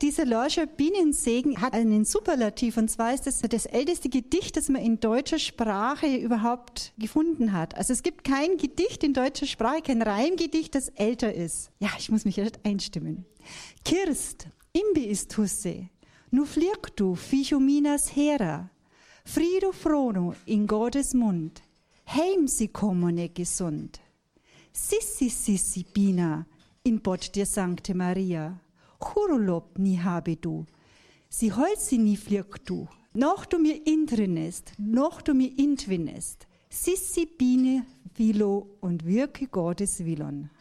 Dieser Lorscher Bienensegen hat einen Superlativ, und zwar ist das älteste Gedicht, das man in deutscher Sprache überhaupt gefunden hat. Also es gibt kein Gedicht in deutscher Sprache, kein Reimgedicht, das älter ist. Ja, ich muss mich erst einstimmen. Kirst, imbi ist husse, nu flieg du, ficho minas hera, frido frono in Gottes Mund, heim sie kommone gesund. Sissi, Bina, in Bott dir Sankte Maria, Churolob ni habe du, sie holzi ni flieg du, noch du mir intrinest, noch du mir intwinest, Sissi, Bine, Vilo und wirke Gottes Willon.